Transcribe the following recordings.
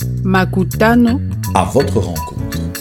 Makutano. À votre rencontre.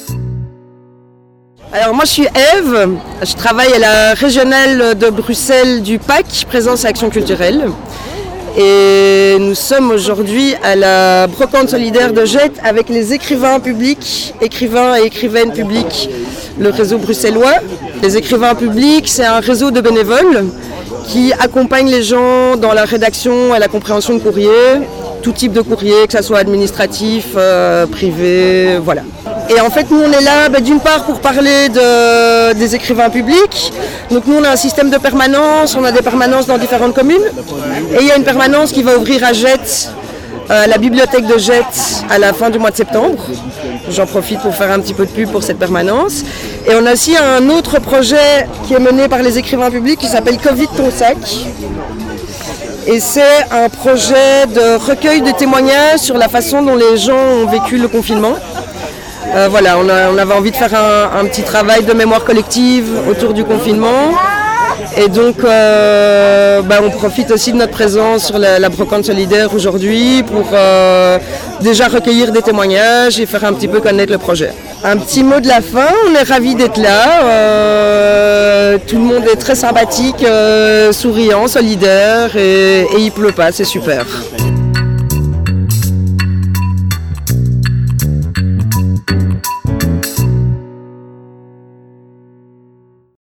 Alors moi je suis Ève, je travaille à la régionale de Bruxelles du PAC, Présence et Action Culturelle. Et nous sommes aujourd'hui à la brocante solidaire de Jette avec les écrivains publics, écrivains et écrivaines publics, le réseau bruxellois. Les écrivains publics, c'est un réseau de bénévoles qui accompagne les gens dans la rédaction et la compréhension de courrier, tout type de courrier, que ce soit administratif, privé, voilà. Et en fait, nous, on est là d'une part pour parler des écrivains publics. Donc nous, on a un système de permanence, on a des permanences dans différentes communes. Et il y a une permanence qui va ouvrir à Jette, à la bibliothèque de Jette, à la fin du mois de septembre. J'en profite pour faire un petit peu de pub pour cette permanence. Et on a aussi un autre projet qui est mené par les écrivains publics qui s'appelle Covid ton sac. Et c'est un projet de recueil de témoignages sur la façon dont les gens ont vécu le confinement. Voilà, on avait envie de faire un petit travail de mémoire collective autour du confinement. Et donc, on profite aussi de notre présence sur la brocante solidaire aujourd'hui pour déjà recueillir des témoignages et faire un petit peu connaître le projet. Un petit mot de la fin, on est ravis d'être là. Tout le monde est très sympathique, souriant, solidaire et il pleut pas, c'est super.